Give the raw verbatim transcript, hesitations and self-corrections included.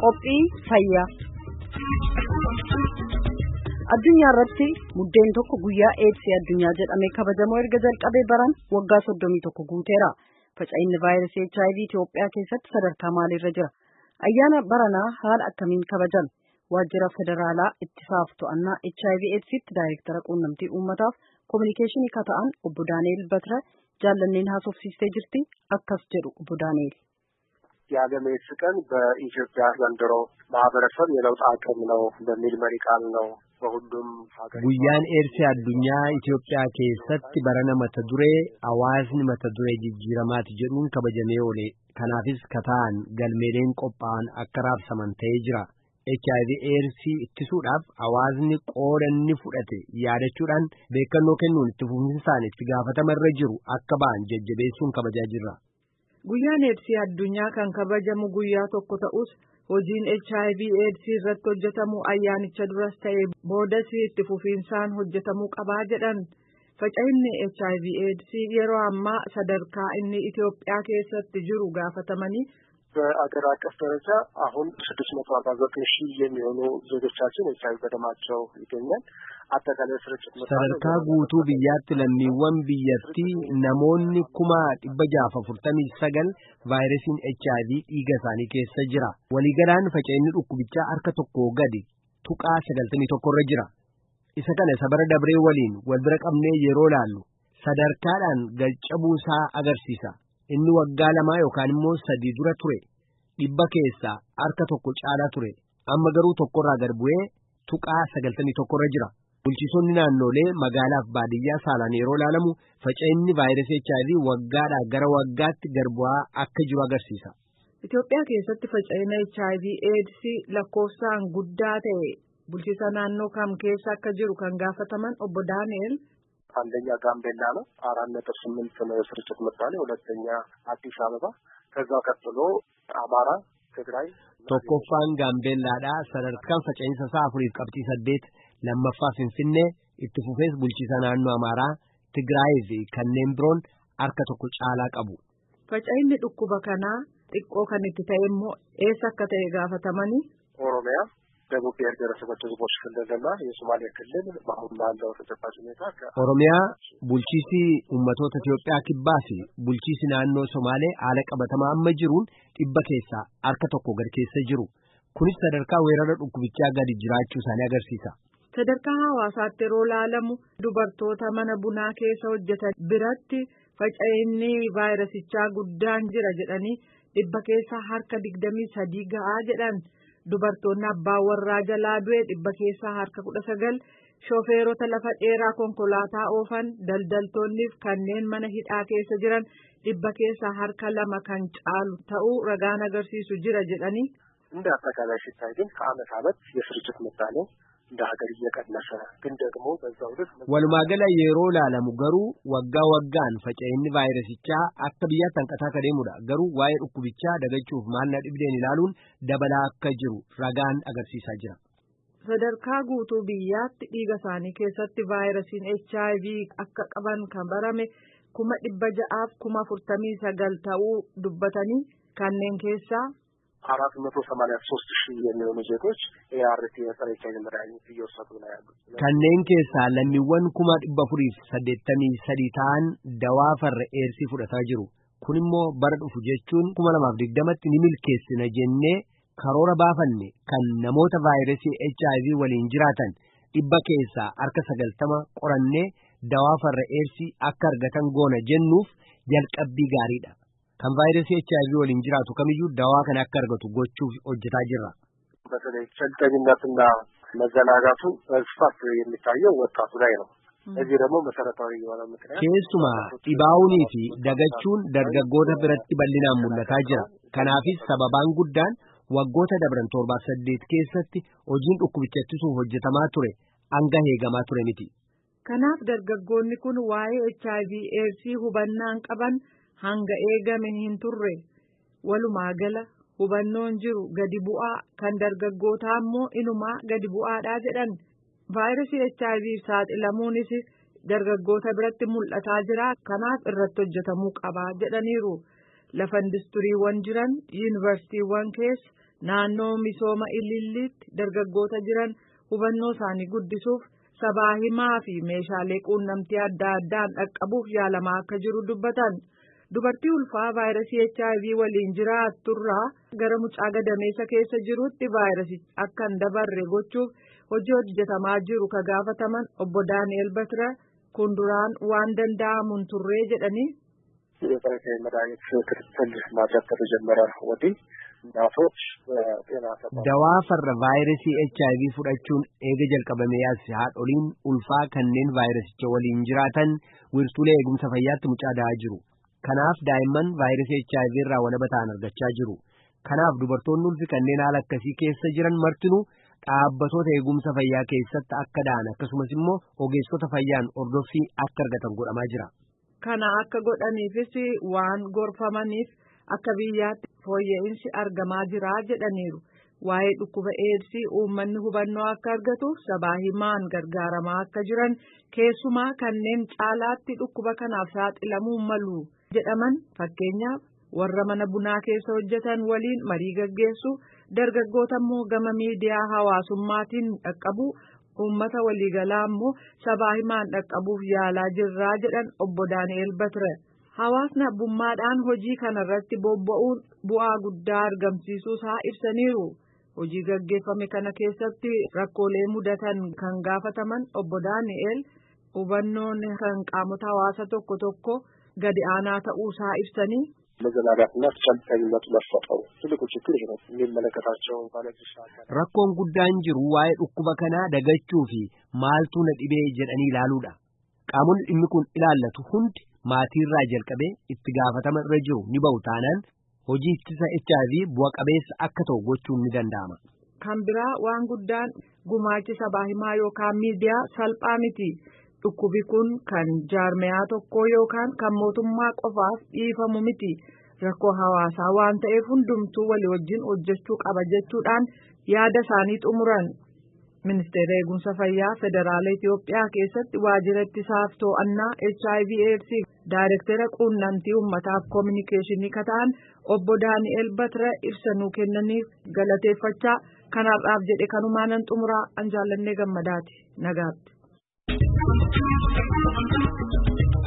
Qophii fayyaa. Addunyaa irratti muddeen tokko guyyaa eedsii addunyaa jedhamee kabajamoo erga jalqabee baran waggaa soddomii tokko guuteera. Faca'inni vaayirasii H I V Itoophiyaa keessatti sadarkaa maaliirra jira? Ayyaana baranaa haala akkamiin kabajame? Waajjira Federaalaa Ittisaaf To'annaa H I V Eedsiitti Daayireektara Quunnamtii Uummataaf Kominikeeshinii kan ta'an obbo Daani'el Batira jaallanneen haasofsiistee jirti. Akkas jedhu obbo Daani'el. የዓለም ኤድስ ቀን በኢትዮጵያ ዘንድሮ ማህበረሰብ የለውጥ አቅም ነው በሚል መሪ ቃል ነው በሁሉም ሀገር ጉያን ኤድስ አዱኛ ኢትዮጵያ keessatti barana mata duree hawaasni mata duree jijjiiramaati jedhuun kabajamee oole kanaafis kataan galmeeleen qophaa'an akka raabsaman ta'ee jira. H I V AIDS ittisuudhaaf hawaasni qooda inni fudhate yaadachuudhaan beekannoo kennuun itti fufinsaan itti gaafatamarra jiru akka ba'an jajjabeessuun kabajaa jirra. Guyyaan eedsii addunyaa kan kabajamu guyyaa tokko ta'us hojiin H I V eedsii irratti hojjetamu ayyaanicha duras ta'ee boodas itti fufiinsaan hojjetamuu qabaa jedhan. Faca'inni H I V eedsii yeroo ammaa sadarkaa inni Itoophiyaa keessatti jiru gaafatamanii በአገር አቀፍ ደረጃ አሁን ስድስት መቶ አርባ ዘጠኝ ሺህ የሚሆኑ ዜጎቻችን ኤች አይ ቪ በደማቸው ይገኛል። አጠቃላይ ስርጭት sadarkaa guutuu biyyaatti lammiiwwan biyyattii namoonni kuma dhibba jaha afurtamii sagal vaayirasiin H I V dhiiga isaanii keessa jira. Waliigalaan faca'inni dhukkubichaa harka tokko gadi tuqaa sagaltamii tokkorra jira. Isa kana sabara dabree waliin wal bira qabnee yeroo laallu sadarkaadhaan galchabuusaa agarsiisa. Inni waggaa lamaa yookaan immoo sadii dura ture dhibba keessaa harka tokko caalaa ture amma garuu tokkorraa gad bu'ee tuqaa sagaltamii tokkorra jira. Bulchitoonni naannolee magaalaaf baadiyyaa saalaan yeroo laalamu faca'inni vaayirasii H I V waggaadhaa gara waggaatti gad bu'aa akka jiru agarsiisa. Itoophiyaa keessatti faca'ina H I V AIDS lakkoofsaan guddaa ta'e bulchiisa naannoo kam keessa akka jiru kan gaafataman obbo Daani'el. አንደኛ ጋምቤላ ነው አራት ነጥብ ስምንት ነው የስርጭት ምጣኔ ሁለተኛ አዲስ አበባ ከዛ ቀጥሎ አማራ ትግራይ tokkoffaan gaambeellaadha sadarkaan faca'insa isaa afuriif qabxii saddeet lammaffaa finfinnee itti fufees bulchiisa naannoo amaaraa tigraay fi kanneen biroon harka tokko caalaa qabu. Faca'inni dhukkuba kanaa xiqqoo kan itti ta'e immoo eessa akka ta'e gaafatamanii ኦሮሚያ ደቡብ ብሔር ብሔረሰቦች ሕዝቦች ክልልና የሶማሌ ክልል በአሁን ባለው ተጨባጭ ሁኔታ ኦሮሚያ ቡልቺሲ ኡመቶota Itoophiyaa kibbaa fi bulchiisi naannoo Somaalee haala qabatamaa amma jiruun dhibba keessaa harka tokko gad keessa jiru. Kunis sadarkaa weerara dhukkubichaa gadi jiraachuu isaanii agarsiisa. Sadarkaa hawaasaatti yeroo laalamu dubartoota mana bunaa keessa hojjetan biratti faca'inni vaayirasichaa guddaan jira jedhanii dhibba keessaa harka digdamii sadii ga'aa jedhan. Dubartoonni abbaa warraa jalaa du'e dhibba keessaa harka kudha sagal shofeerota lafa dheeraa konkolaataa oofan daldaltoonniif kanneen mana hidhaa keessa jiran dhibba keessaa harka lama kan caalu ta'uu ragaan agarsiisu jira jedhanii. እንደ አጠቃላይ ሲታይ ግን ከዓመት ዓመት የስርጭት ምጣኔ እንደ ሀገር እየቀነሰ ግን ደግሞ በዛው ልክ walumaagala yeroo laalamu garuu waggaa waggaan faca'inni vaayirasichaa akka biyyaatti hanqataa akka deemudha. Garuu waa'ee dhukkubichaa dagachuuf maalna dhibdeen ilaaluun dabalaa akka jiru ragaan agarsiisaa jira. Sadarkaa guutuu biyyaatti dhiiga isaanii keessatti vaayirasiin H I V akka qaban kan barame kuma dhibba ja'aaf kuma afurtamii sagal ta'uu dubbatanii kanneen keessaa አራት መቶ ሰማንያ ሶስት ሺህ የሚሆኑ ዜጎች ኤ አር ቲ የጸረ ኤች አይ ቪ መድኃኒት እየወሰዱ ነው ያሉት። kanneen keessaa lammiiwwan kuma dhibba afuriif saddeettamii sadii ta'an dawaa farra eersii fudhataa jiru. Kun immoo bara dhufu jechuun kuma lamaaf digdamatti ni milkeessina jennee karoora baafanne kan namoota vaayirasii H I V waliin jiraatan dhibba keessaa harka sagaltama qorannee dawaa farra eersii akka argatan goona jennuuf jalqabbii gaariidha. kan vaayirasii H I V waliin jiraatu kamiyyuu dawaa kana akka argatu gochuuf hojjetaa jirra. በተለይ ቸልተኝነትና መዘናጋቱ በስፋት የሚታየው ወጣቱ ላይ ነው። እዚህ ደግሞ መሰረታዊ የሆነ ምክንያት keessumaa dhibaa'uunii fi dagachuun dargaggoota biratti bal'inaan mul'ataa jira. Kanaafis sababaan guddaan waggoota dabran torbaa saddeet keessatti hojiin dhukkubicha ittisuuf hojjetamaa ture hanga eegamaa ture miti. Kanaaf dargaggoonni kun waa'ee H I V AIDS hubannaan qaban hanga eegame hin turre. Walumaa gala hubannoon jiru gadi bu'aa kan dargaggootaa immoo inumaa gadi bu'aadhaa jedhan. Vaayirasii H I V saaxilamuunis dargaggoota biratti mul'ataa jira. Kanaaf irratti hojjetamuu qabaa jedhaniiru. Lafa industiriiwwan jiran yuunivarsiitiiwwan keessa naannoo misooma Ililliitti dargaggoota jiran hubannoo isaanii guddisuuf sabaa himaa fi meeshaalee quunnamtii adda addaan dhaqqabuuf yaalamaa akka jiru dubbatan. Dubartii ulfaa vaayirasii H I V waliin jiraatturraa gara mucaa gadameessa keessa jirutti vaayirasichi akka hin dabarre gochuuf hojii hojjetamaa jiru ka gaafataman obbo Daani'el Batira kun duraan waan danda'amuun turree jedhanii. የበረከ መድኃኒት ክትትል ማድረግ ከተጀመረ ወዲህ እናቶች ጤና ተቋም dawaa farra vaayirasii H I V fudhachuun eega jalqabamee as haadholiin ulfaa kanneen vaayirasicha waliin jiraatan wiirtuulee eegumsa fayyaatti mucaa da'aa jiru. Kanaaf daa'imman vaayirasii H I V irraa walaba ta'an argachaa jiru. Kanaaf dubartoonni ulfi kanneen haala akkasii keessa jiran martinuu dhaabbatoota eegumsa fayyaa keessatti akka da'an akkasumas immoo ogeessota fayyaan ordoffii akka argatan godhamaa jira. Kana akka godhaniifis waan gorfamaniif akka biyyaatti fooyya'insi argamaa jira jedhaniiru. Waa'ee dhukkuba eedsii uummanni hubannoo akka argatuuf sabaa himaan gargaaramaa akka jiran keessumaa kanneen caalaatti dhukkuba kanaaf saaxilamuu malu jedhaman fakkeenyaaf warra mana bunaa keessa hojjetan waliin marii gaggeessu dargaggoota immoo gama miidiyaa hawaasummaatiin dhaqqabu. Uummata waliigalaa immoo sabaa himaan dhaqqabuuf yaalaa jirraa jedhan obbo Daani'el Batire. Hawaasni abbummaadhaan hojii kanarratti bobba'uun bu'aa guddaa argamsiisuu isaa ibsaniiru. Hojii gaggeeffame kana keessatti rakkoolee mudatan kan gaafataman obbo Daani'el hubannoon kan qaamota hawaasa tokko tokko gadi aanaa ta'uu isaa ibsanii. መዘናጋትና ቸልተኝነት መፈጠሩ ትልቁ ችግር ነው የሚመለከታቸው ባለድርሻ አካላት rakkoon guddaan jiru waa'ee dhukkuba kanaa dagachuu fi maaltu na dhibee jedhanii ilaaluudha. Qaamonni dhimmi kun ilaallatu hundi maatiirraa jalqabee itti gaafatama irra jiru ni ba'u taanaan hojii ittisa H I V bu'a qabeessa akka ta'u gochuun ni danda'ama. Kan biraa waan guddaan gumaachi sabaa himaa yookaan miidiyaa salphaa miti. Dhukkubi kun kan jaarmiyaa tokkoo yookaan kan mootummaa qofaaf dhiifamu miti. Rakkoo hawaasaa waan ta'eef hundumtuu walii wajjin hojjechuu qaba jechuudhaan yaada isaanii xumuran. Ministeera eegumsa fayyaa federaala Itoophiyaa keessatti waajjira ittisaaf to'annaa H I V AIDS daayirektara quunnamtii uummataaf koominikeeshinii kan ta'an obbo Daani'el Batira ibsa nuu kennaniif galateeffachaa kanarraaf jedhe kanumaanan xumuraa Anjaallannee Gammadaati. Nagaatti.